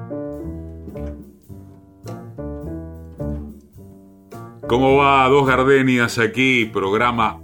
¿Cómo va? Dos Gardenias aquí, programa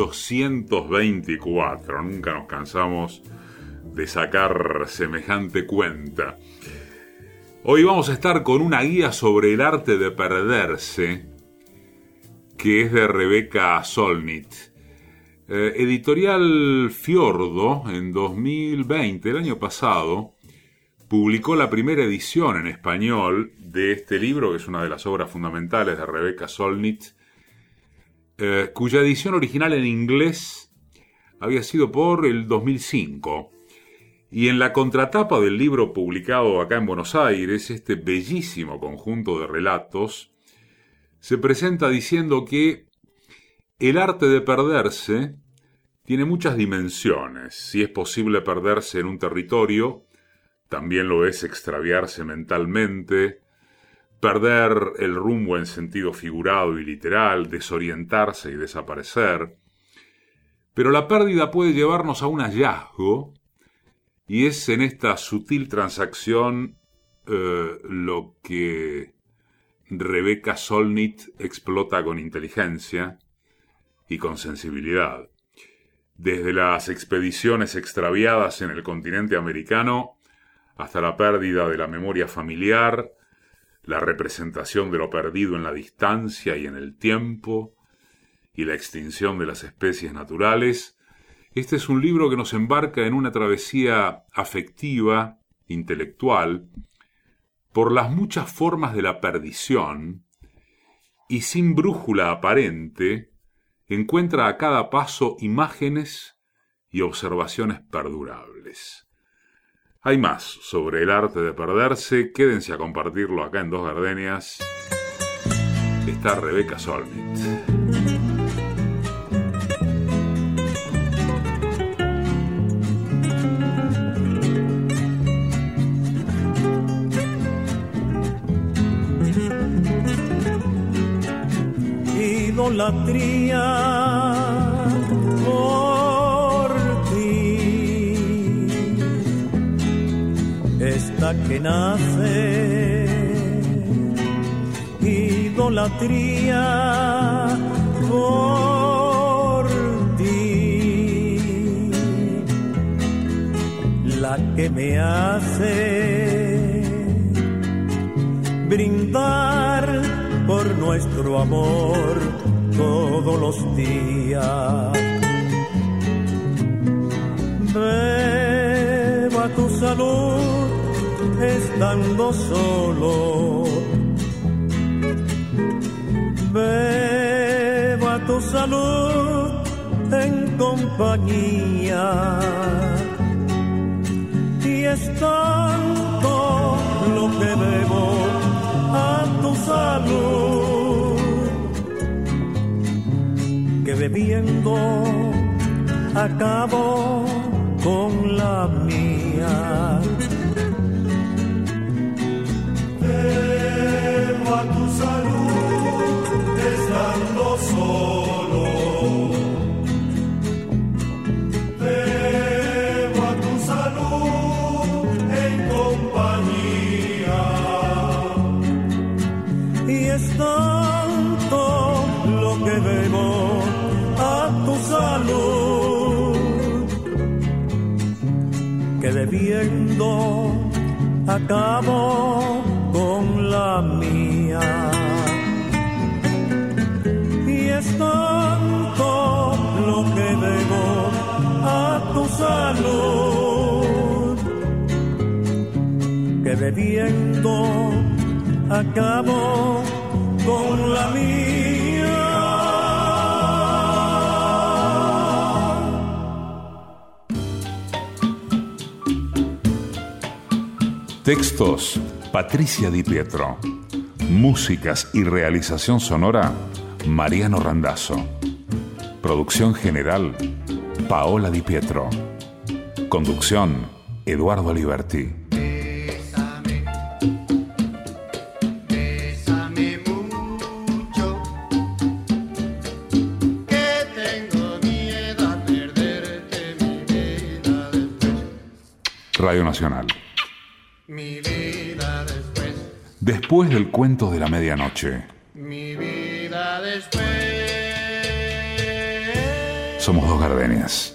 824. Nunca nos cansamos de sacar semejante cuenta. Hoy vamos a estar con una guía sobre el arte de perderse, que es de Rebecca Solnit. Editorial Fiordo, en 2020, el año pasado, publicó la primera edición en español de este libro, que es una de las obras fundamentales de Rebecca Solnit, cuya edición original en inglés había sido por el 2005. Y en la contratapa del libro publicado acá en Buenos Aires, este bellísimo conjunto de relatos se presenta diciendo que el arte de perderse tiene muchas dimensiones. Si es posible perderse en un territorio, también lo es extraviarse mentalmente, perder el rumbo en sentido figurado y literal, desorientarse y desaparecer. Pero la pérdida puede llevarnos a un hallazgo, y es en esta sutil transacción lo que Rebecca Solnit explota con inteligencia y con sensibilidad. Desde las expediciones extraviadas en el continente americano hasta la pérdida de la memoria familiar, la representación de lo perdido en la distancia y en el tiempo, y la extinción de las especies naturales, este es un libro que nos embarca en una travesía afectiva, intelectual, por las muchas formas de la perdición, y sin brújula aparente, encuentra a cada paso imágenes y observaciones perdurables. Hay más sobre el arte de perderse, quédense a compartirlo acá en Dos Gardenias. Está Rebecca Solnit. Idolatría por ti, esta que nace, idolatría por ti, la que me hace brindar por nuestro amor todos los días. Bebo a tu salud estando solo, bebo a tu salud en compañía, y es tanto lo que bebo a tu salud, que bebiendo acabo con la mía. Bebo a tu salud estando solo, bebo a tu salud en compañía, y es tanto lo que bebo a tu salud, que bebiendo acabo con la mía, y es tanto lo que bebo a tu salud, que bebiendo acabo con la mía. Textos: Patricia Di Pietro. Músicas y realización sonora: Mariano Randazzo. Producción general: Paola Di Pietro. Conducción: Eduardo Liberti. Radio Nacional. mi vida después. Después del cuento de la medianoche. Mi vida después. Somos dos gardenias.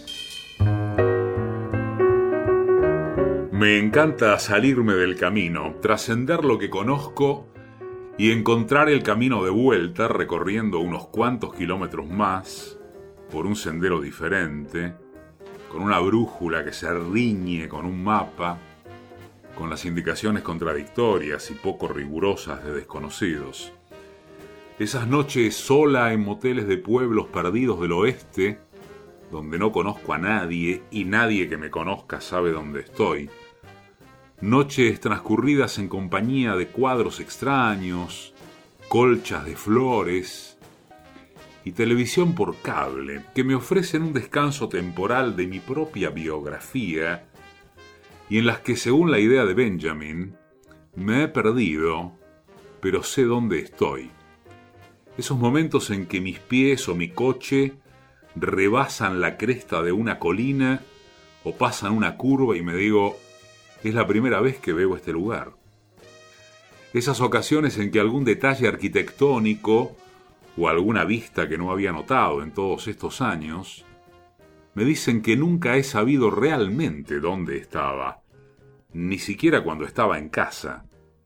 Me encanta salirme del camino, trascender lo que conozco y encontrar el camino de vuelta recorriendo unos cuantos kilómetros más por un sendero diferente, con una brújula que se riñe con un mapa, con las indicaciones contradictorias y poco rigurosas de desconocidos. Esas noches sola en moteles de pueblos perdidos del oeste, donde no conozco a nadie y nadie que me conozca sabe dónde estoy. Noches transcurridas en compañía de cuadros extraños, colchas de flores y televisión por cable que me ofrecen un descanso temporal de mi propia biografía y en las que, según la idea de Benjamin, me he perdido, pero sé dónde estoy. Esos momentos en que mis pies o mi coche rebasan la cresta de una colina o pasan una curva y me digo, es la primera vez que veo este lugar. Esas ocasiones en que algún detalle arquitectónico o alguna vista que no había notado en todos estos años me dicen que nunca he sabido realmente dónde estaba, ni siquiera cuando estaba en casa.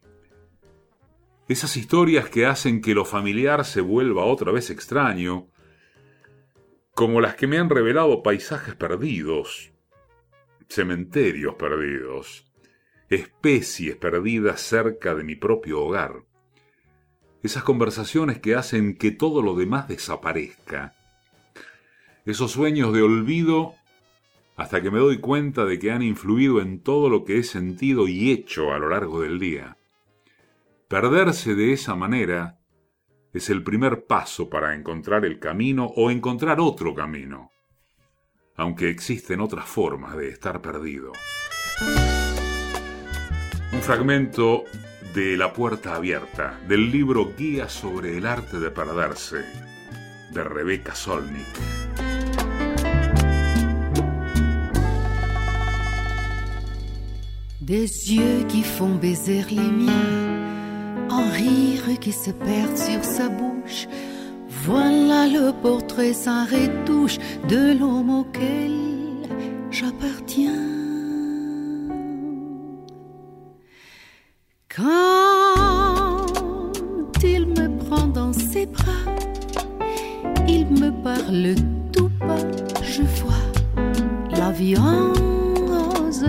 Esas historias que hacen que lo familiar se vuelva otra vez extraño, como las que me han revelado paisajes perdidos, cementerios perdidos, especies perdidas cerca de mi propio hogar. Esas conversaciones que hacen que todo lo demás desaparezca. Esos sueños de olvido hasta que me doy cuenta de que han influido en todo lo que he sentido y hecho a lo largo del día. Perderse de esa manera es el primer paso para encontrar el camino o encontrar otro camino, aunque existen otras formas de estar perdido. Un fragmento de La puerta abierta, del libro Guía sobre el arte de perderse, de Rebecca Solnit. Des yeux qui font baiser les miens, un rire qui se perd sur sa bouche. Voilà le portrait sans retouche de l'homme auquel j'appartiens. Quand il me prend dans ses bras, il me parle tout bas, je vois la vie en rose.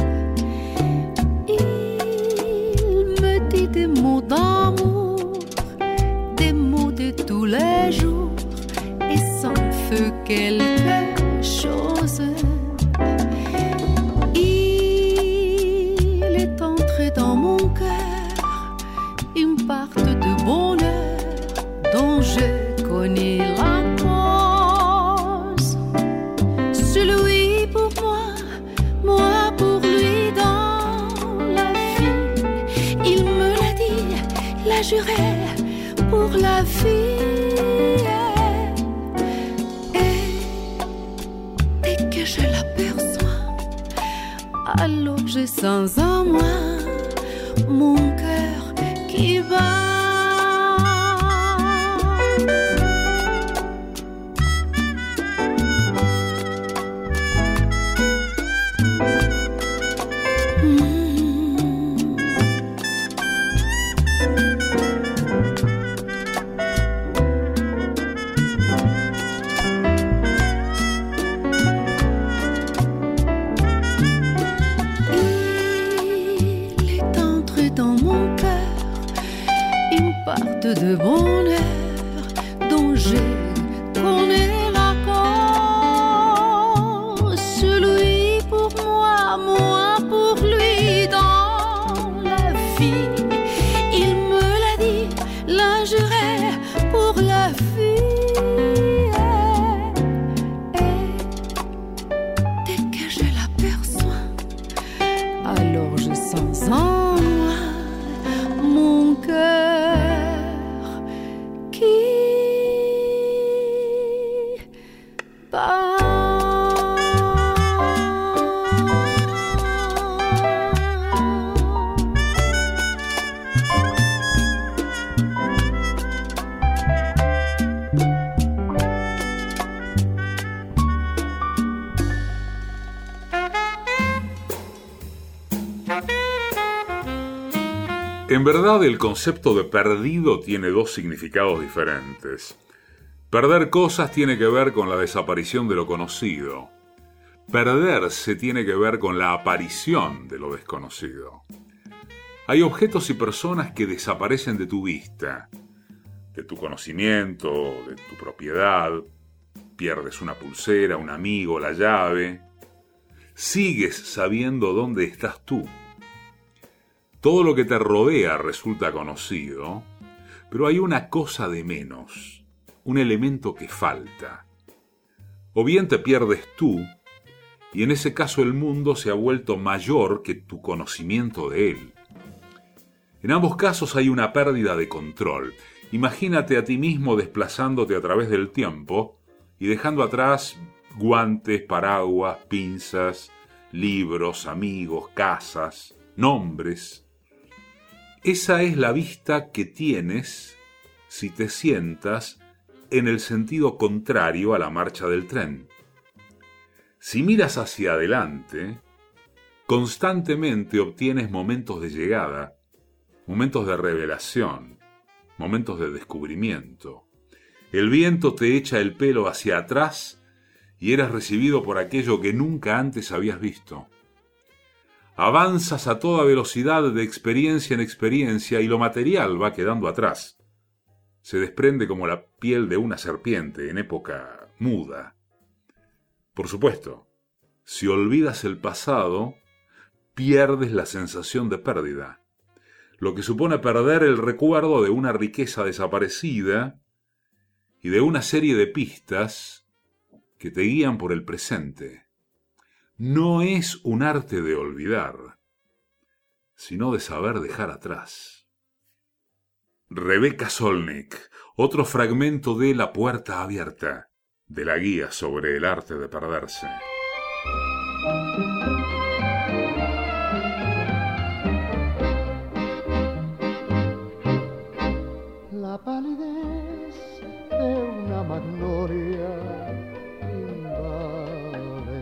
Il me dit des mots d'amour, des mots de tous les jours, et sans feu quelque chose. Il est entré dans mon cœur une part de bonheur dont je connais la cause. Celui pour moi, moi pour lui dans la vie. Il me l'a dit, l'a juré pour la vie. Et dès que je l'aperçois, alors je sens en moi mon cœur qui bat. De bonheur dont je connais la cause. Celui pour moi, moi pour lui dans la vie. Il me l'a dit, l'a juré pour la vie. Et dès que je l'aperçois, alors je sens en moi mon cœur qui En verdad, el concepto de perdido tiene dos significados diferentes. Perder cosas tiene que ver con la desaparición de lo conocido. Perderse tiene que ver con la aparición de lo desconocido. Hay objetos y personas que desaparecen de tu vista, de tu conocimiento, de tu propiedad. Pierdes una pulsera, un amigo, la llave. Sigues sabiendo dónde estás tú. Todo lo que te rodea resulta conocido, pero hay una cosa de menos, un elemento que falta. O bien te pierdes tú, y en ese caso el mundo se ha vuelto mayor que tu conocimiento de él. En ambos casos hay una pérdida de control. Imagínate a ti mismo desplazándote a través del tiempo y dejando atrás guantes, paraguas, pinzas, libros, amigos, casas, nombres. Esa es la vista que tienes si te sientas en el sentido contrario a la marcha del tren. Si miras hacia adelante, constantemente obtienes momentos de llegada, momentos de revelación, momentos de descubrimiento. El viento te echa el pelo hacia atrás y eres recibido por aquello que nunca antes habías visto. Avanzas a toda velocidad de experiencia en experiencia y lo material va quedando atrás. Se desprende como la piel de una serpiente en época muda. Por supuesto, si olvidas el pasado, pierdes la sensación de pérdida, lo que supone perder el recuerdo de una riqueza desaparecida y de una serie de pistas que te guían por el presente. No es un arte de olvidar, sino de saber dejar atrás. Rebecca Solnit, otro fragmento de La puerta abierta, de la guía sobre el arte de perderse. La palidez de una magnolia invade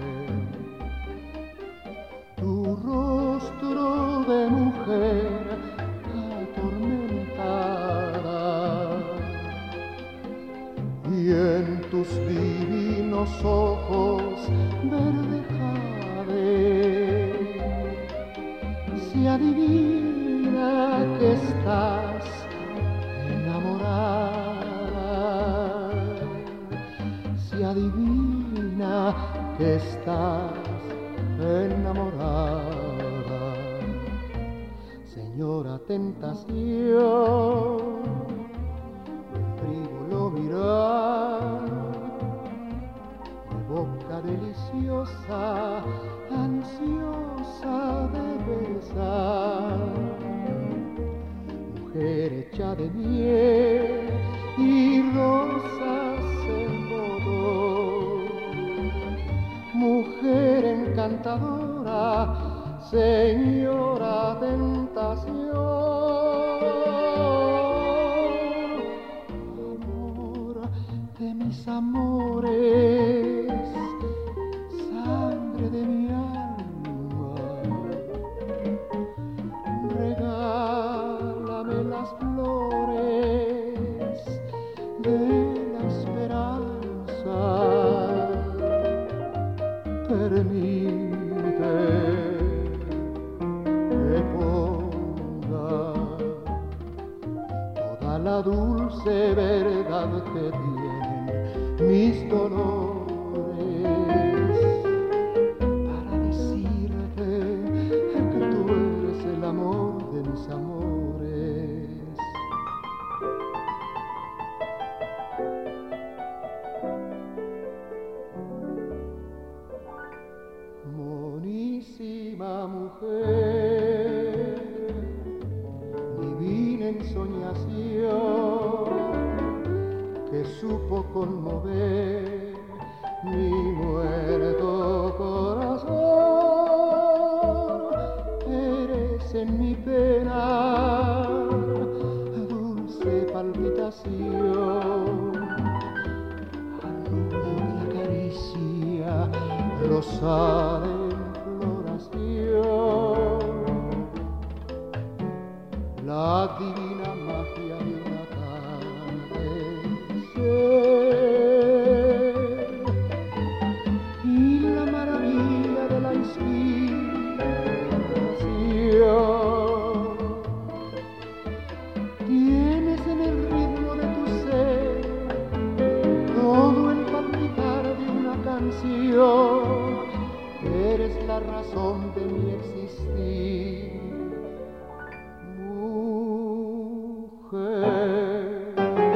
tu rostro de mujer atormentada y en tus divinos ojos verde jade se adivina que estás enamorada, se adivina que estás enamorada. Señora tentación, frívolo mirar, de boca deliciosa, ansiosa de besar. Mujer hecha de miel y rosas en modo, mujer encantadora, señora tentación. Amor de mis amores, sangre de mi alma, regálame las flores de la esperanza, permite que ponga toda la dulce verdad que tienen mis dolores para decirte que tú eres el amor de mis amores. Monísima mujer, divina ensoñación, que supo conmover mi muerto corazón. Eres en mi pena dulce palpitación, arrullo de acaricia, rosal en floración. la divina magia de un atardecer y la maravilla de la inspiración. Tienes en el ritmo de tu ser todo el palpitar de una canción. Eres la razón de mi existir, mujer.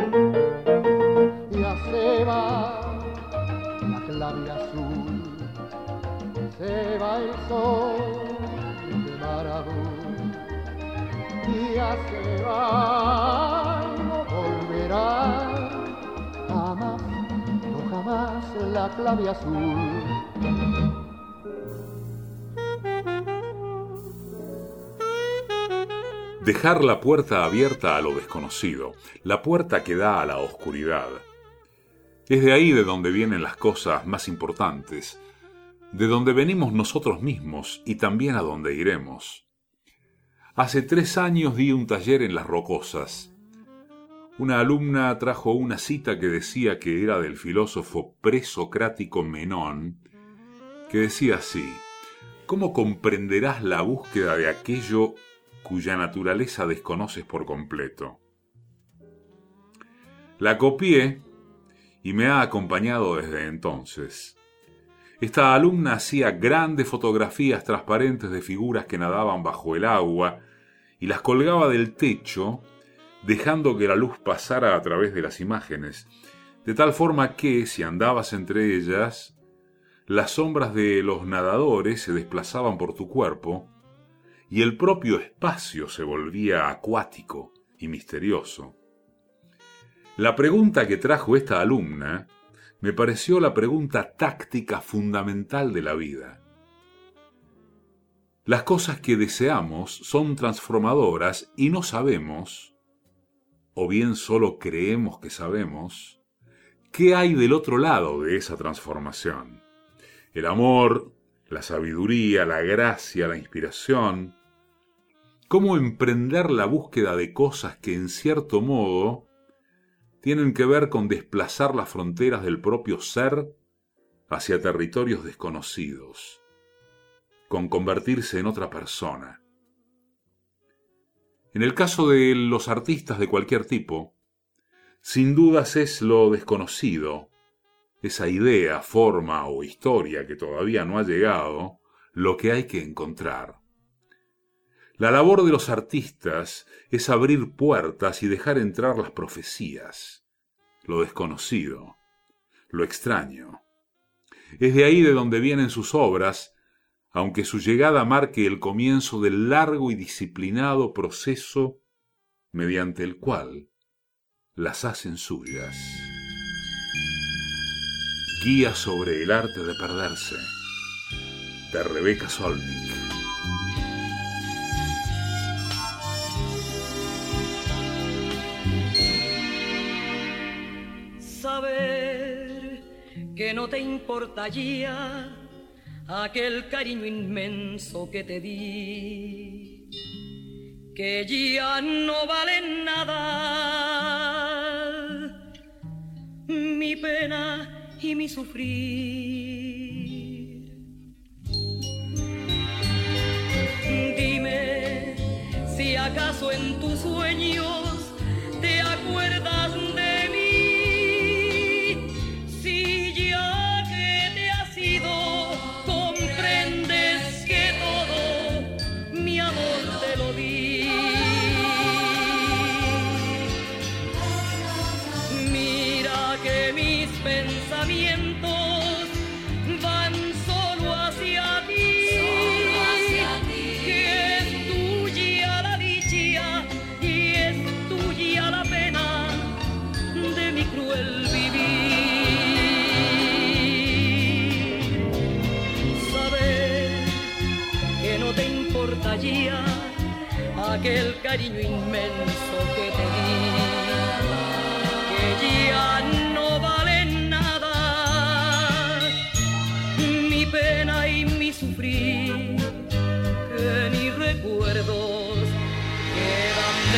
Ya se va la clave azul, se va el sol de Marabú. Ya se va, no volverá jamás, no jamás la clave azul. Dejar la puerta abierta a lo desconocido, la puerta que da a la oscuridad. Es de ahí de donde vienen las cosas más importantes, de donde venimos nosotros mismos y también a donde iremos. Hace 3 años di un taller en Las Rocosas. Una alumna trajo una cita que decía que era del filósofo presocrático Menón, que decía así: ¿cómo comprenderás la búsqueda de aquello cuya naturaleza desconoces por completo? La copié y me ha acompañado desde entonces. Esta alumna hacía grandes fotografías transparentes de figuras que nadaban bajo el agua y las colgaba del techo, dejando que la luz pasara a través de las imágenes, de tal forma que, si andabas entre ellas, las sombras de los nadadores se desplazaban por tu cuerpo y el propio espacio se volvía acuático y misterioso. La pregunta que trajo esta alumna me pareció la pregunta táctica fundamental de la vida. Las cosas que deseamos son transformadoras y no sabemos, o bien solo creemos que sabemos, qué hay del otro lado de esa transformación. El amor, la sabiduría, la gracia, la inspiración. Cómo emprender la búsqueda de cosas que en cierto modo tienen que ver con desplazar las fronteras del propio ser hacia territorios desconocidos, con convertirse en otra persona. En el caso de los artistas de cualquier tipo, sin dudas es lo desconocido, esa idea, forma o historia que todavía no ha llegado, lo que hay que encontrar. La labor de los artistas es abrir puertas y dejar entrar las profecías, lo desconocido, lo extraño. Es de ahí de donde vienen sus obras, aunque su llegada marque el comienzo del largo y disciplinado proceso mediante el cual las hacen suyas. Guía sobre el arte de perderse, de Rebeca Solnit. Saber que no te importa ya aquel cariño inmenso que te di, que ya no vale nada mi pena y mi sufrir. Dime si acaso en tus sueños te acuerdas de mí. Aquel cariño inmenso que te di, que ya no vale nada mi pena y mi sufrir, que ni recuerdos quedan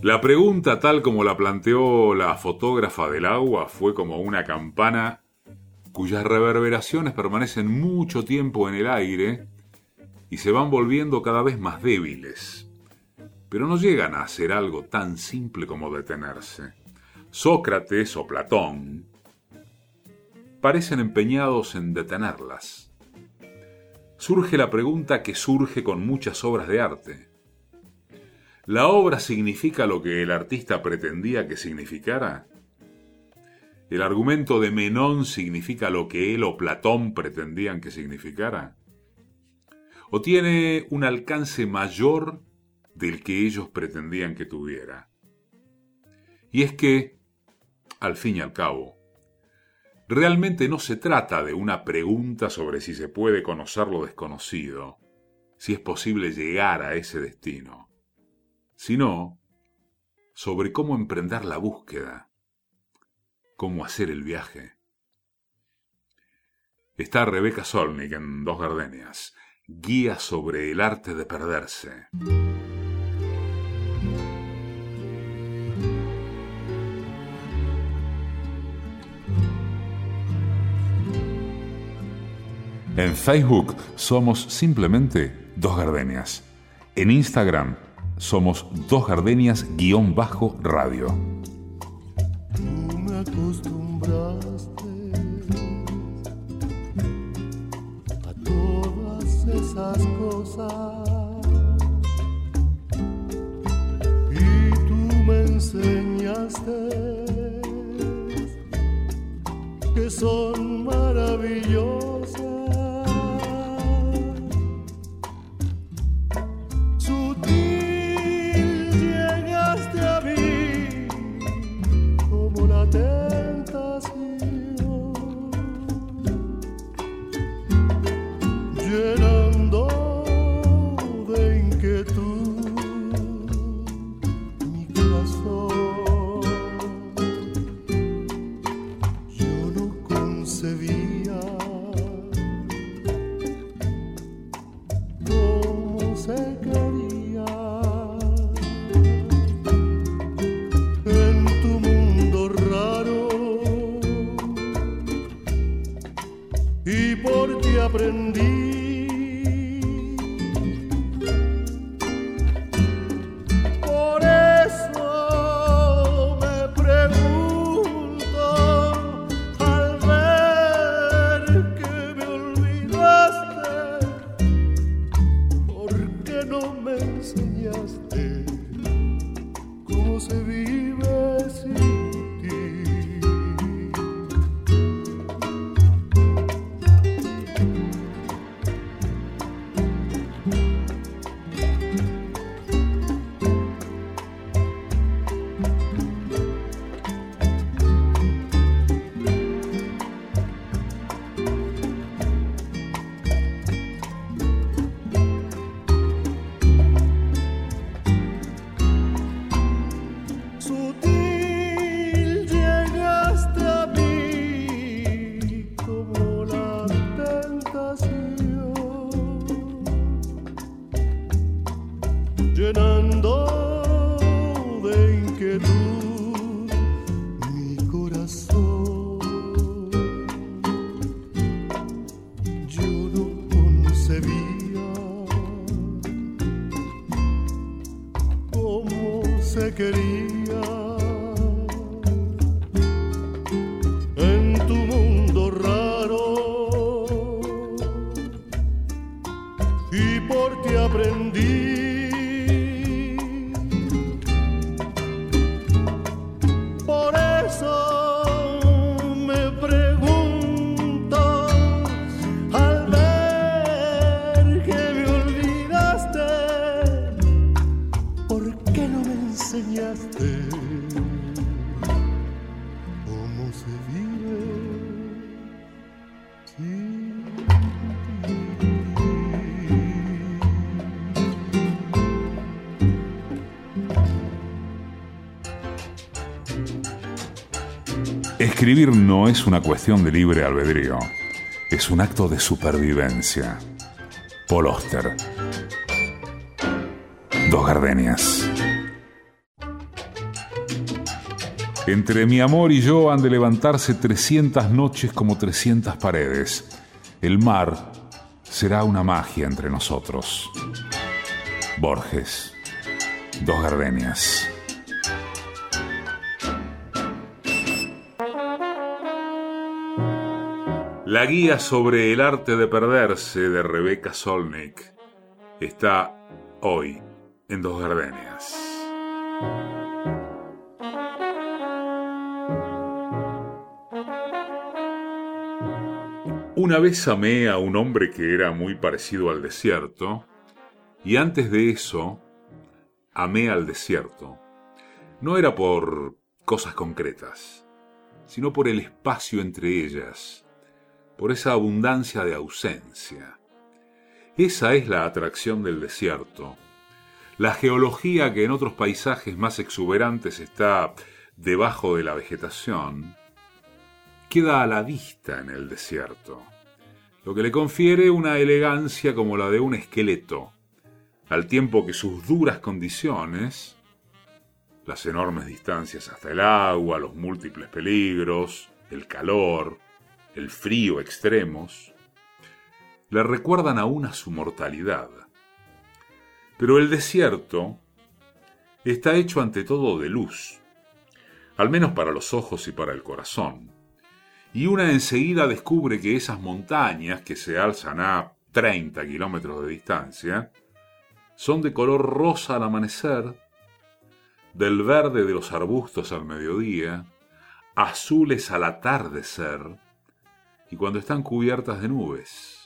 La pregunta, tal como la planteó la fotógrafa del agua, fue como una campana cuyas reverberaciones permanecen mucho tiempo en el aire y se van volviendo cada vez más débiles, pero no llegan a hacer algo tan simple como detenerse. Sócrates o Platón parecen empeñados en detenerlas. Surge la pregunta que surge con muchas obras de arte. ¿La obra significa lo que el artista pretendía que significara? ¿El argumento de Menón significa lo que él o Platón pretendían que significara? ¿O tiene un alcance mayor del que ellos pretendían que tuviera? Y es que, al fin y al cabo, realmente no se trata de una pregunta sobre si se puede conocer lo desconocido, si es posible llegar a ese destino, sino sobre cómo emprender la búsqueda, cómo hacer el viaje. Está Rebecca Solnit en Dos Gardenias, guía sobre el arte de perderse. En Facebook somos simplemente Dos Gardenias. En Instagram somos Dos Gardenias_radio. Tú me acostumbraste a todas esas cosas y tú me enseñaste que son maravillosas. Escribir no es una cuestión de libre albedrío, es un acto de supervivencia. Paul Auster. Dos Gardenias. Entre mi amor y yo han de levantarse 300 noches como 300 paredes. El mar será una magia entre nosotros. Borges, Dos Gardenias. La guía sobre el arte de perderse de Rebecca Solnit está hoy en Dos Gardenias. Una vez amé a un hombre que era muy parecido al desierto, y antes de eso amé al desierto. No era por cosas concretas, sino por el espacio entre ellas, por esa abundancia de ausencia. Esa es la atracción del desierto. La geología que en otros paisajes más exuberantes está debajo de la vegetación, queda a la vista en el desierto, lo que le confiere una elegancia como la de un esqueleto, al tiempo que sus duras condiciones, las enormes distancias hasta el agua, los múltiples peligros, el calor, el frío extremos, le recuerdan aún a su mortalidad. Pero el desierto está hecho ante todo de luz, al menos para los ojos y para el corazón. Y una enseguida descubre que esas montañas que se alzan a 30 kilómetros de distancia son de color rosa al amanecer, del verde de los arbustos al mediodía, azules al atardecer y cuando están cubiertas de nubes.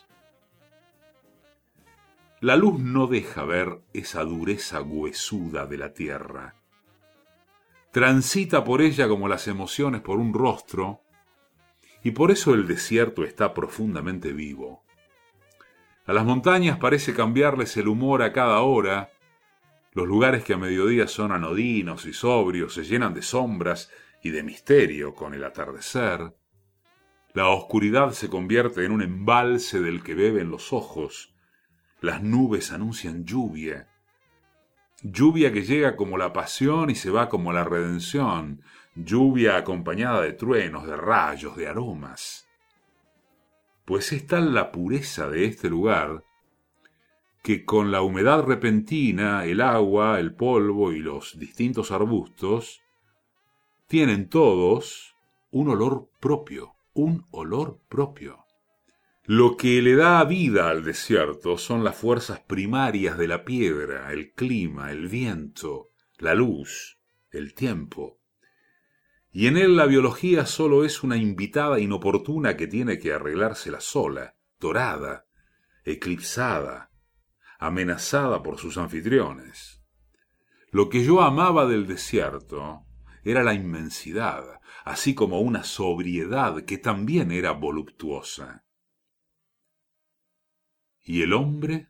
La luz no deja ver esa dureza huesuda de la tierra. Transita por ella como las emociones por un rostro, y por eso el desierto está profundamente vivo. A las montañas parece cambiarles el humor a cada hora. Los lugares que a mediodía son anodinos y sobrios se llenan de sombras y de misterio con el atardecer. La oscuridad se convierte en un embalse del que beben los ojos. Las nubes anuncian lluvia. Lluvia que llega como la pasión y se va como la redención. Lluvia acompañada de truenos, de rayos, de aromas. Pues es tal la pureza de este lugar que con la humedad repentina, el agua, el polvo y los distintos arbustos tienen todos un olor propio, Lo que le da vida al desierto son las fuerzas primarias de la piedra, el clima, el viento, la luz, el tiempo. Y en él la biología solo es una invitada inoportuna que tiene que arreglársela sola, dorada, eclipsada, amenazada por sus anfitriones. Lo que yo amaba del desierto era la inmensidad, así como una sobriedad que también era voluptuosa. ¿Y el hombre?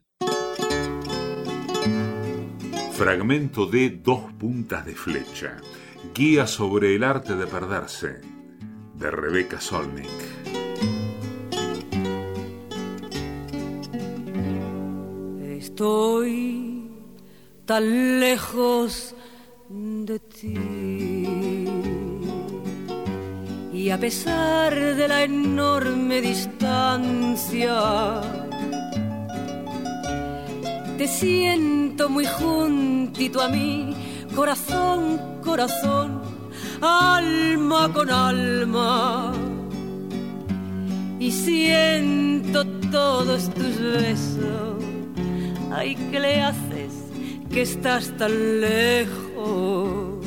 Fragmento de Dos puntas de flecha. Guía sobre el arte de perderse, de Rebecca Solnit. Estoy tan lejos de ti y a pesar de la enorme distancia te siento muy juntito a mí, corazón, corazón, alma con alma, y siento todos tus besos. Ay, ¿qué le haces que estás tan lejos?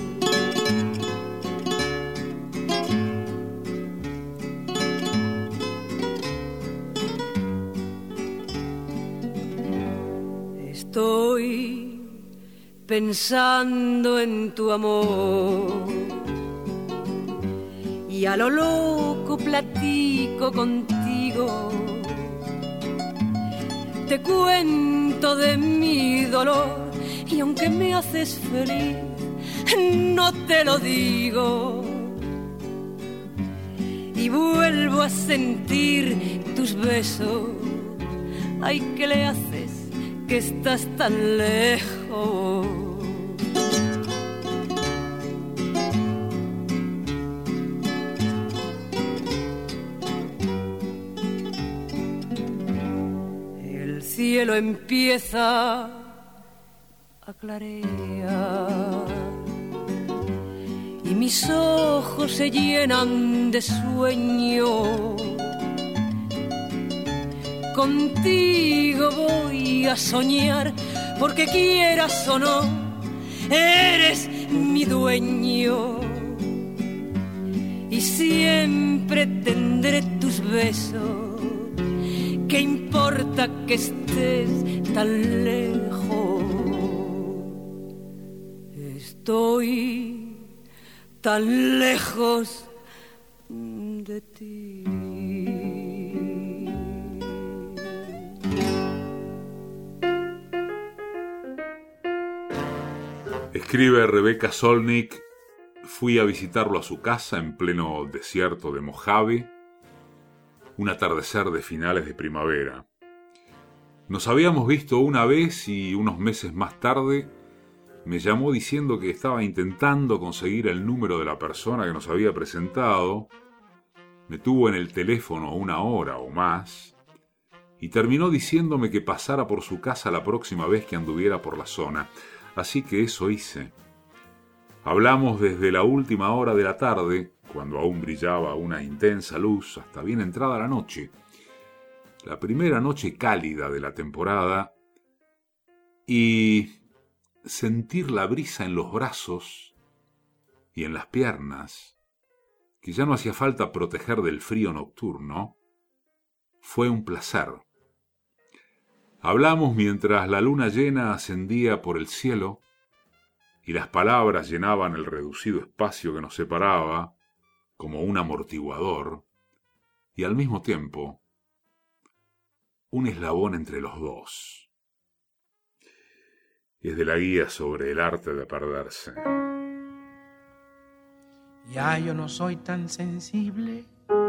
Estoy pensando en tu amor y a lo loco platico contigo. Te cuento de mi dolor y aunque me haces feliz, no te lo digo. Y vuelvo a sentir tus besos. Ay, ¿qué le haces que estás tan lejos? cielo empieza a clarear y mis ojos se llenan de sueño. Contigo voy a soñar, porque quieras o no, eres mi dueño. Y siempre tendré tus besos, ¿qué importa que estés tan lejos? Estoy tan lejos de ti. Escribe Rebeca Solnit: fui a visitarlo a su casa en pleno desierto de Mojave, un atardecer de finales de primavera. Nos habíamos visto una vez y unos meses más tarde me llamó diciendo que estaba intentando conseguir el número de la persona que nos había presentado. Me tuvo en el teléfono 1 hora o más y terminó diciéndome que pasara por su casa la próxima vez que anduviera por la zona. Así que eso hice. Hablamos desde la última hora de la tarde, cuando aún brillaba una intensa luz, hasta bien entrada la noche. La primera noche cálida de la temporada, y sentir la brisa en los brazos y en las piernas, que ya no hacía falta proteger del frío nocturno, fue un placer. Hablamos mientras la luna llena ascendía por el cielo y las palabras llenaban el reducido espacio que nos separaba como un amortiguador y al mismo tiempo un eslabón entre los dos. Es de la guía sobre el arte de perderse. Ya yo no soy tan sensible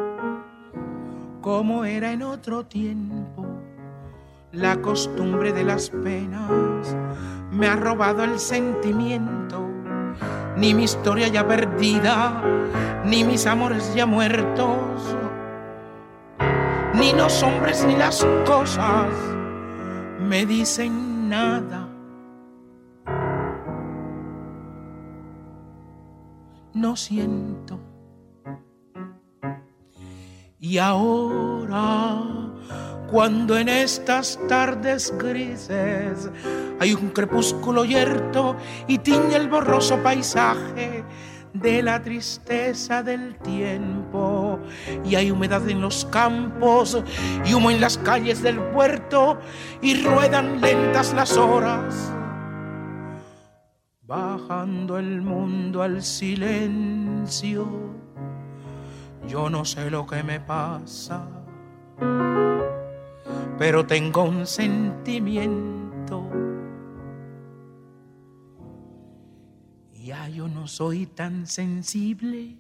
como era en otro tiempo. La costumbre de las penas me ha robado el sentimiento. Ni mi historia ya perdida, ni mis amores ya muertos, ni los hombres ni las cosas me dicen nada. No siento. Y ahora, cuando en estas tardes grises hay un crepúsculo yerto y tiñe el borroso paisaje de la tristeza del tiempo, y hay humedad en los campos y humo en las calles del puerto, y ruedan lentas las horas, bajando el mundo al silencio. Yo no sé lo que me pasa, pero tengo un sentimiento. Ya yo no soy tan sensible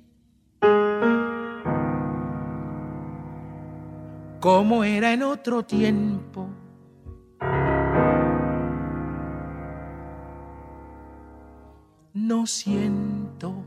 como era en otro tiempo. No siento.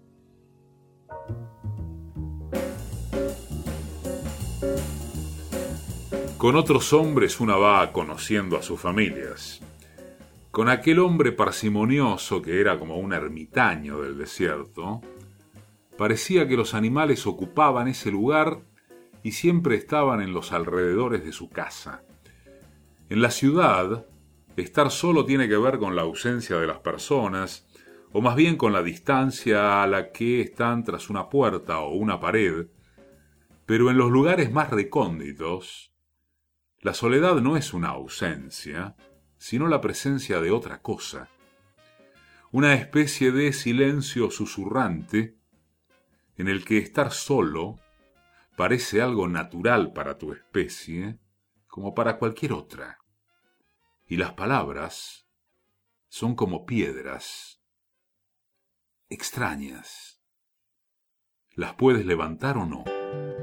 Con otros hombres una va conociendo a sus familias. Con aquel hombre parsimonioso que era como un ermitaño del desierto, parecía que los animales ocupaban ese lugar y siempre estaban en los alrededores de su casa. En la ciudad, estar solo tiene que ver con la ausencia de las personas, o más bien con la distancia a la que están tras una puerta o una pared, pero en los lugares más recónditos, la soledad no es una ausencia, sino la presencia de otra cosa, una especie de silencio susurrante en el que estar solo parece algo natural para tu especie como para cualquier otra, y las palabras son como piedras extrañas. ¿Las puedes levantar o no?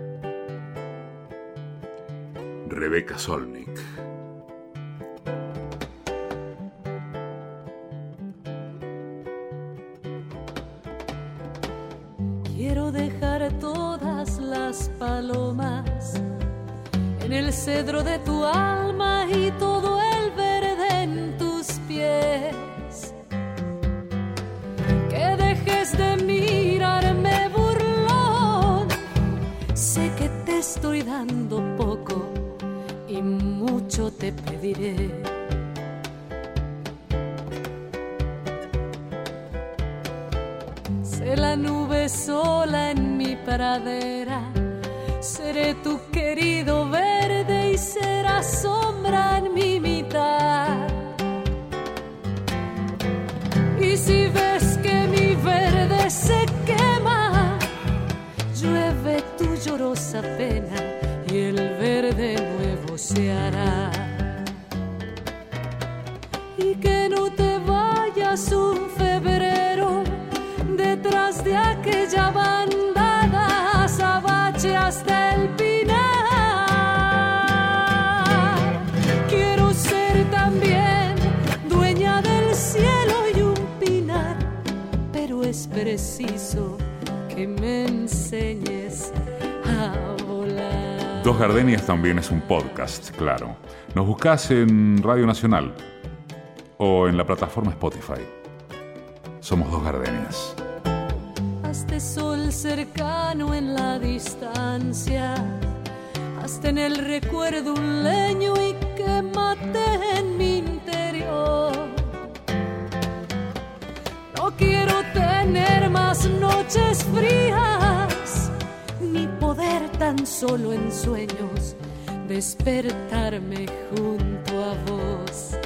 Rebeca Solnit. Quiero dejar todas las palomas en el cedro de tu alma y todo el verde en tus pies. Que dejes de mirarme burlón, sé que te estoy dando poco y mucho te pediré. Sé la nube sola en mi pradera, seré tu querido verde y serás sombra en mi mitad. Y si ves que mi verde se quema, llueve tu llorosa pena y el verde nuevo se hará. Y que no te vayas un febrero detrás de aquella bandada azabache hasta el pinar. Quiero ser también dueña del cielo y un pinar, pero es preciso que me enseñes a volar. Dos Gardenias también es un podcast, claro. Nos buscás en Radio Nacional o en la plataforma Spotify. Somos Dos Gardenias. Hazte sol cercano en la distancia, hazte en el recuerdo un leño y quémate en mi interior. No quiero tener más noches frías, ni poder tan solo en sueños despertarme junto a vos.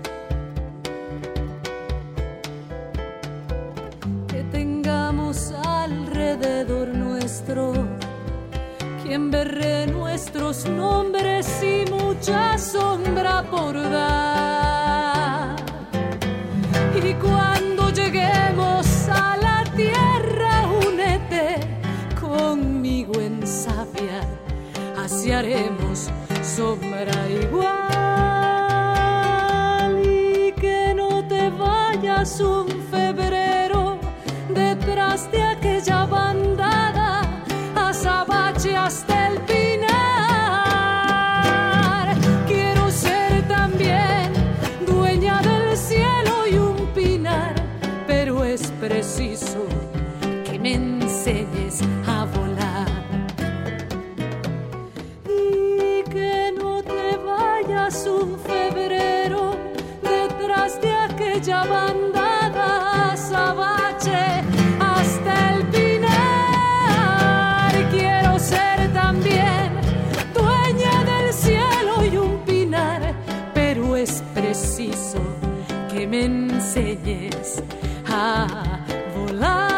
Que tengamos alrededor nuestro quien berre nuestros nombres y mucha sombra por dar. Y cuando lleguemos a la tierra, únete conmigo en savia, así haremos sombra igual. Y que no te vayas un febrero detrás de aquella bandada azabache hasta el pinar. Quiero ser también dueña del cielo y un pinar, pero es preciso que me enseñes a volar. Y que no te vayas un febrero detrás de aquella bandada azabache hasta el pinar. Quiero ser también dueña del cielo y un pinar, pero es preciso que me enseñes a volar.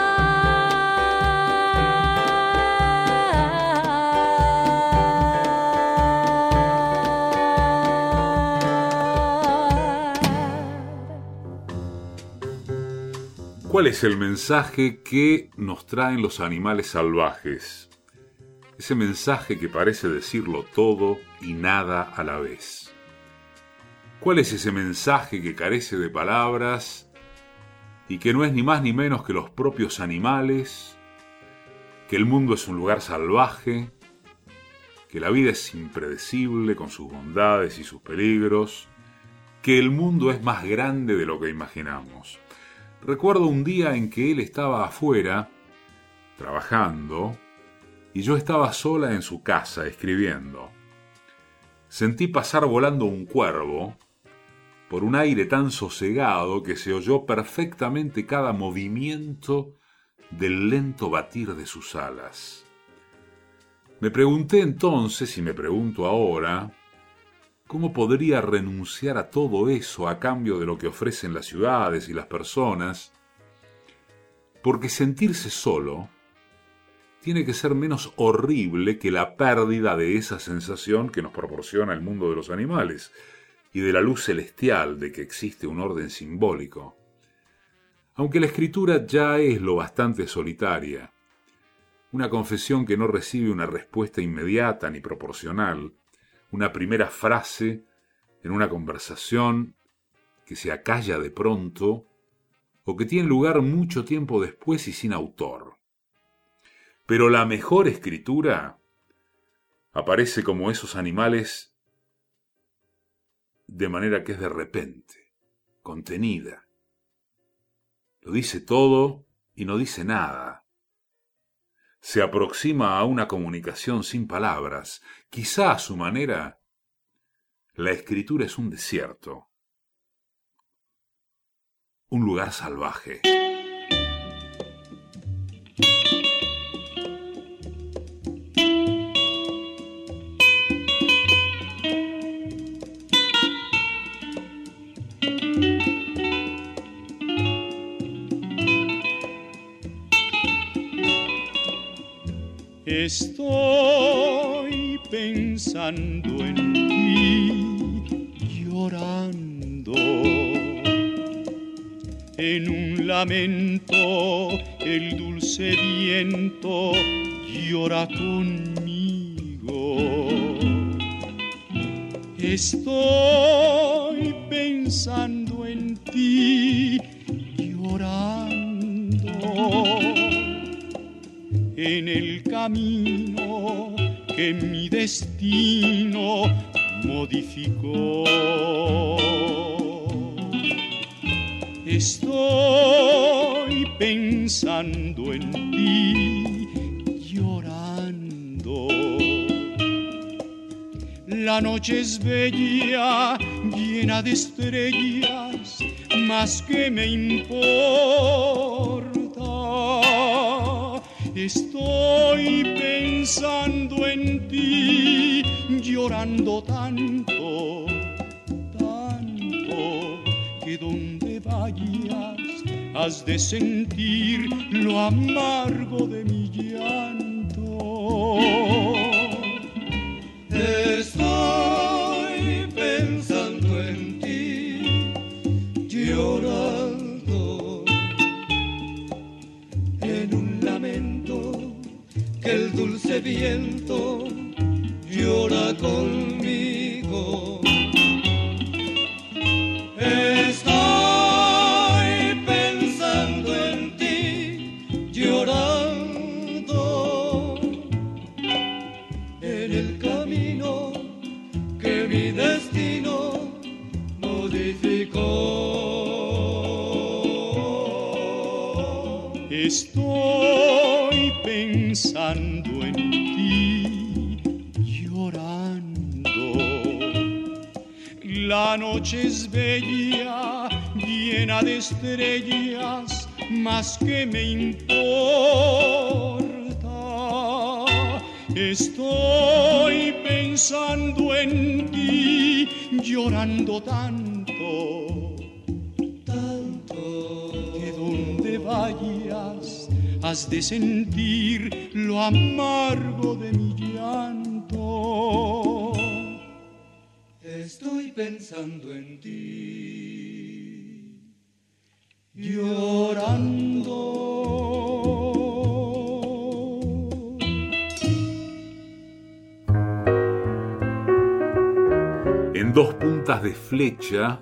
¿Cuál es el mensaje que nos traen los animales salvajes? Ese mensaje que parece decirlo todo y nada a la vez. ¿Cuál es ese mensaje que carece de palabras y que no es ni más ni menos que los propios animales, que el mundo es un lugar salvaje, que la vida es impredecible con sus bondades y sus peligros, que el mundo es más grande de lo que imaginamos? Recuerdo un día en que él estaba afuera, trabajando, y yo estaba sola en su casa, escribiendo. Sentí pasar volando un cuervo, por un aire tan sosegado que se oyó perfectamente cada movimiento del lento batir de sus alas. Me pregunté entonces, y me pregunto ahora, ¿cómo podría renunciar a todo eso a cambio de lo que ofrecen las ciudades y las personas? Porque sentirse solo tiene que ser menos horrible que la pérdida de esa sensación que nos proporciona el mundo de los animales y de la luz celestial de que existe un orden simbólico. Aunque la escritura ya es lo bastante solitaria, una confesión que no recibe una respuesta inmediata ni proporcional, una primera frase en una conversación que se acalla de pronto o que tiene lugar mucho tiempo después y sin autor. Pero la mejor escritura aparece como esos animales de manera que es de repente, contenida. Lo dice todo y no dice nada. Se aproxima a una comunicación sin palabras. Quizá a su manera, la escritura es un desierto, un lugar salvaje. Estoy pensando en ti, llorando, en un lamento el dulce viento llora conmigo. Estoy pensando en ti, llorando, en el camino que mi destino modificó. Estoy pensando en ti, llorando. La noche es bella, llena de estrellas, más que me importa. Estoy pensando en ti, llorando tanto, tanto, que donde vayas has de sentir lo amargo de mi llanto. Estoy pensando en ti, llorando, en un lamento que el dulce viento llora conmigo. Estoy pensando en ti, llorando, en el camino que mi destino modificó. Estoy pensando en ti, llorando. La noche es bella, llena de estrellas, más que me importa. Estoy pensando en ti, llorando tanto, tanto, que donde vayas has de sentir lo amargo de mi llanto. Estoy pensando en ti, llorando. En Dos puntas de flecha,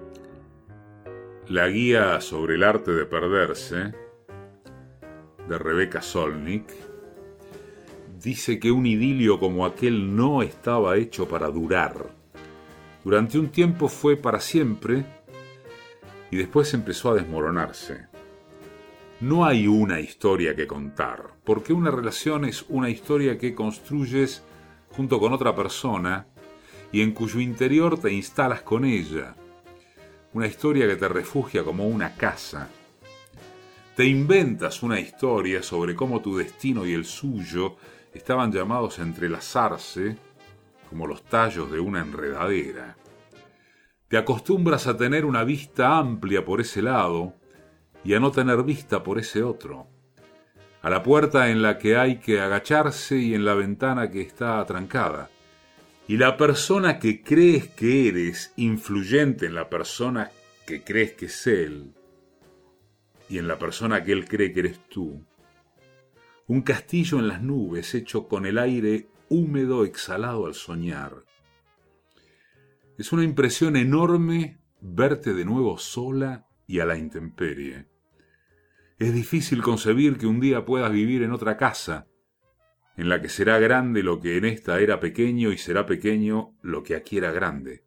la guía sobre el arte de perderse, de Rebecca Solnit, dice que un idilio como aquel no estaba hecho para durar. Durante un tiempo fue para siempre y después empezó a desmoronarse. No hay una historia que contar, porque una relación es una historia que construyes junto con otra persona y en cuyo interior te instalas con ella. Una historia que te refugia como una casa. Te inventas una historia sobre cómo tu destino y el suyo estaban llamados a entrelazarse como los tallos de una enredadera. Te acostumbras a tener una vista amplia por ese lado y a no tener vista por ese otro. A la puerta en la que hay que agacharse y en la ventana que está atrancada. Y la persona que crees que eres, influyente en la persona que crees que es él, y en la persona que él cree que eres tú. Un castillo en las nubes hecho con el aire húmedo exhalado al soñar. Es una impresión enorme verte de nuevo sola y a la intemperie. Es difícil concebir que un día puedas vivir en otra casa, en la que será grande lo que en esta era pequeño y será pequeño lo que aquí era grande.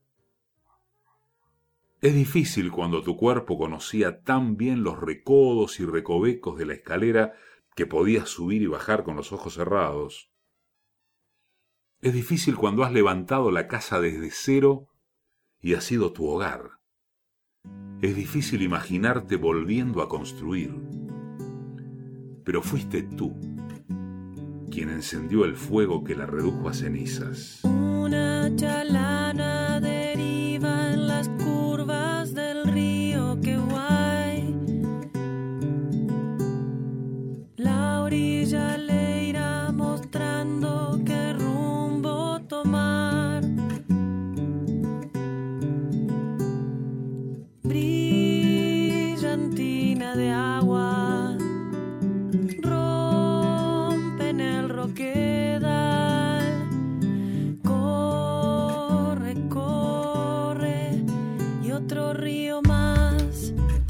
Es difícil cuando tu cuerpo conocía tan bien los recodos y recovecos de la escalera que podías subir y bajar con los ojos cerrados. Es difícil cuando has levantado la casa desde cero y ha sido tu hogar. Es difícil imaginarte volviendo a construir. Pero fuiste tú quien encendió el fuego que la redujo a cenizas. Una chalana deriva en las curvas del río Queguay. La orilla le irá mostrando qué rumbo tomar. Brillantina de agua rompe en el roquedal. Corre, corre y otro río más.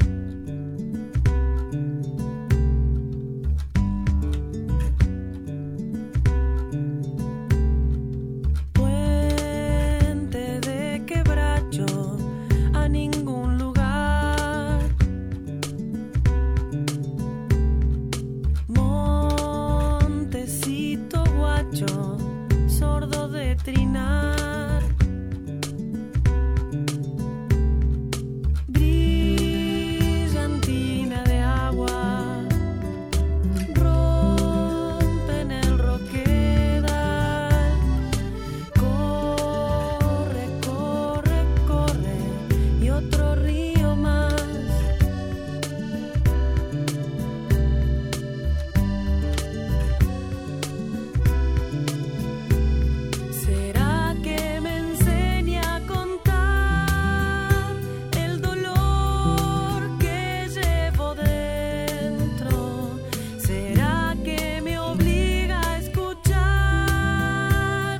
Puente de quebracho a ningún lugar. Montecito guacho, sordo de trinar. Brillantina de agua rompe en el roquedal. Corre, corre, corre y otro río más. ¿Será que me enseña a contar el dolor que llevo dentro? ¿Será que me obliga a escuchar?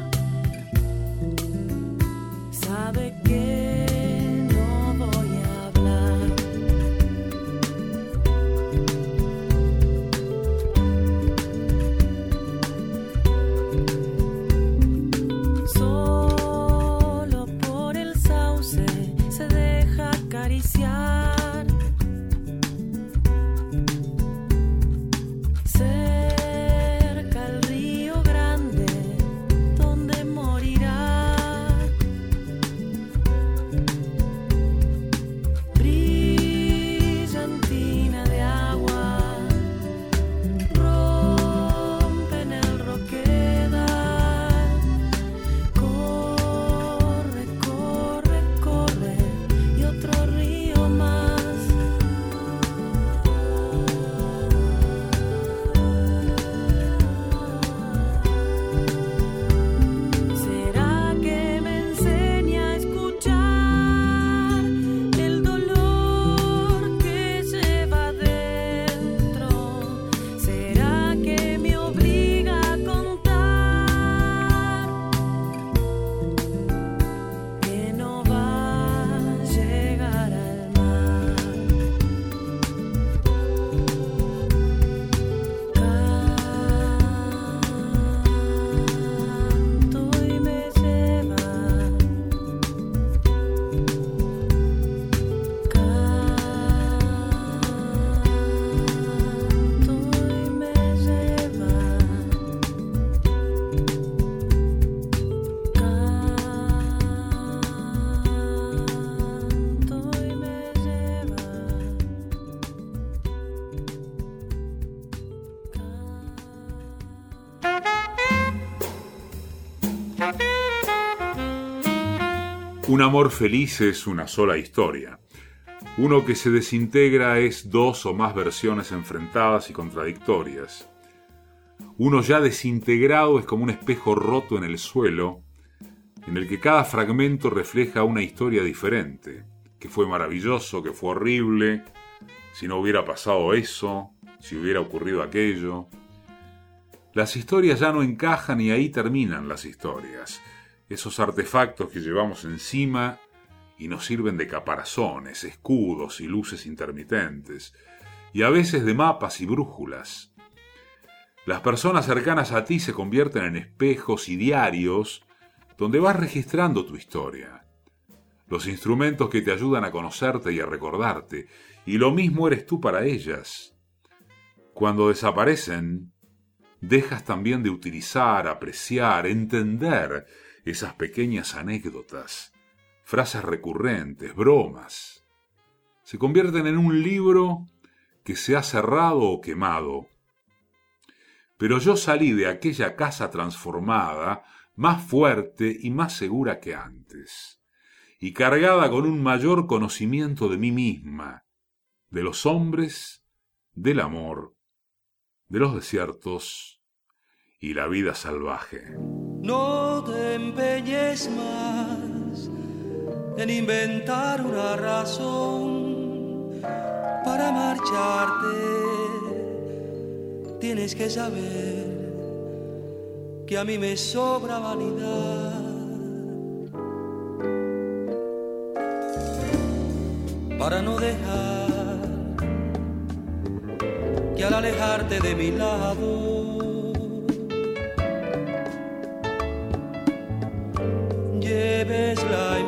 Sabe que no voy a hablar. Solo por el sauce se deja acariciar. Cerca el río grande donde morirá. Brillantina de agua rompe en el roquedal. Corre, corre, corre y otro río más. ¿Será que me enseña a escuchar el dolor que lleva dentro? ¿Será que me obliga a contar que no va a llegar al mar? Canto y me lleva. Canto y me lleva. Canto y me lleva. Un amor feliz es una sola historia. Uno que se desintegra es dos o más versiones enfrentadas y contradictorias. Uno ya desintegrado es como un espejo roto en el suelo, en el que cada fragmento refleja una historia diferente, que fue maravilloso, que fue horrible, si no hubiera pasado eso, si hubiera ocurrido aquello. Las historias ya no encajan y ahí terminan las historias. Esos artefactos que llevamos encima y nos sirven de caparazones, escudos y luces intermitentes, y a veces de mapas y brújulas. Las personas cercanas a ti se convierten en espejos y diarios donde vas registrando tu historia. Los instrumentos que te ayudan a conocerte y a recordarte, y lo mismo eres tú para ellas. Cuando desaparecen, dejas también de utilizar, apreciar, entender esas pequeñas anécdotas, frases recurrentes, bromas. Se convierten en un libro que se ha cerrado o quemado. Pero yo salí de aquella casa transformada, más fuerte y más segura que antes, y cargada con un mayor conocimiento de mí misma, de los hombres, del amor, de los desiertos y la vida salvaje. No te empeñes más en inventar una razón para marcharte. Tienes que saber que a mí me sobra vanidad para no dejar que al alejarte de mi lado lleves la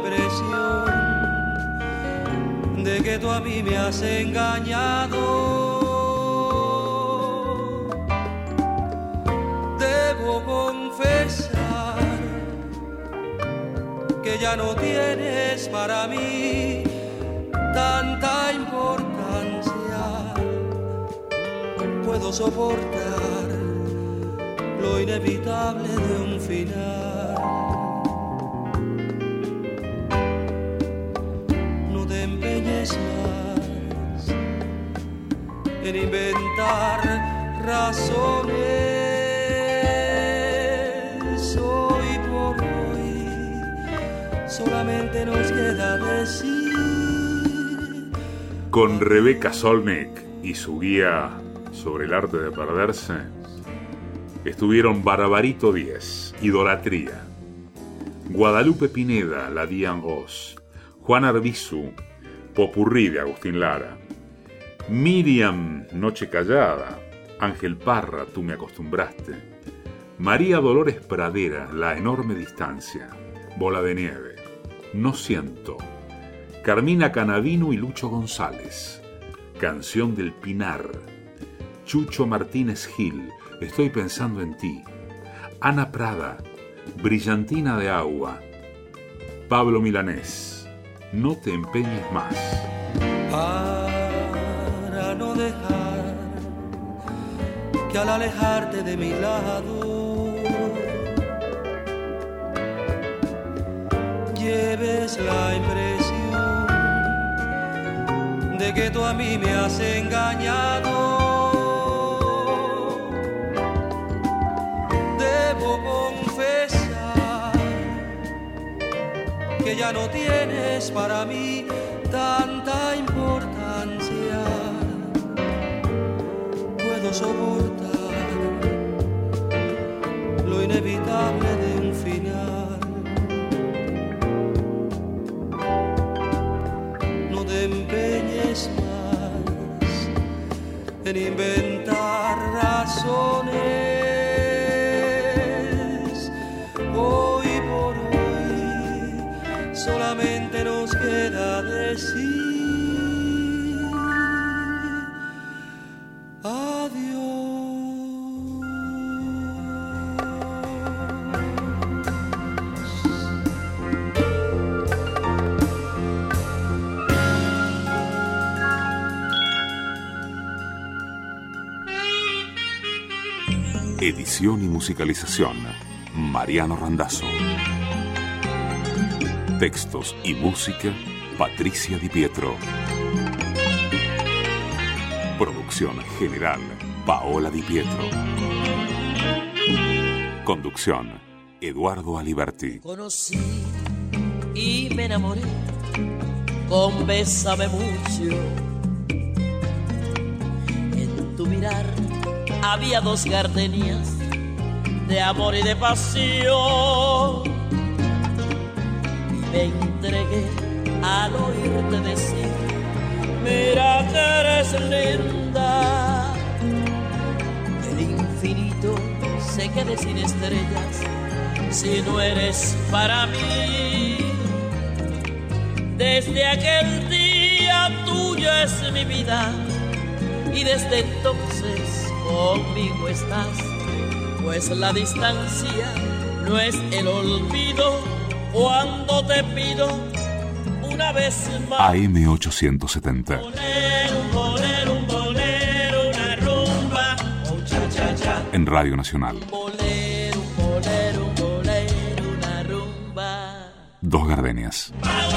impresión de que tú a mí me has engañado. Debo confesar que ya no tienes para mí tanta importancia. Puedo soportar lo inevitable de un final. No te empeñes más en inventar razones. Hoy por hoy solamente nos queda decir. Con Rebeca Solnit y su guía sobre el arte de perderse, estuvieron Barbarito 10, Idolatría, Guadalupe Pineda, La Diane Ross, Juan Arbizu, Popurrí de Agustín Lara, Miriam, Noche Callada, Ángel Parra, Tú me acostumbraste, María Dolores Pradera, La enorme distancia, Bola de nieve, No siento, Carmina Canavino y Lucho González, Canción del Pinar, Chucho Martínez Gil, Estoy pensando en ti, Ana Prada, Brillantina de agua, Pablo Milanés, No te empeñes más. Para no dejar que al alejarte de mi lado lleves la impresión de que tú a mí me has engañado. Debo confesar que ya no tienes para mí tanta importancia. Puedo soportar lo inevitable de un final. No te empeñes más en inventar razones. Hoy por hoy solamente nos queda decir Edición y musicalización, Mariano Randazzo. Textos y música, Patricia Di Pietro. Producción general, Paola Di Pietro. Conducción, Eduardo Aliberti. Conocí y me enamoré con Bésame mucho. En tu mirar había dos gardenias de amor y de pasión, y me entregué al oírte decir: mira que eres linda, el infinito se quede sin estrellas si no eres para mí. Desde aquel día tuya es mi vida y desde entonces conmigo estás, pues la distancia no es el olvido cuando te pido una vez más. AM870. Un bolero, una rumba, un cha-cha-cha. En Radio Nacional. Un bolero, una rumba. Dos gardenias.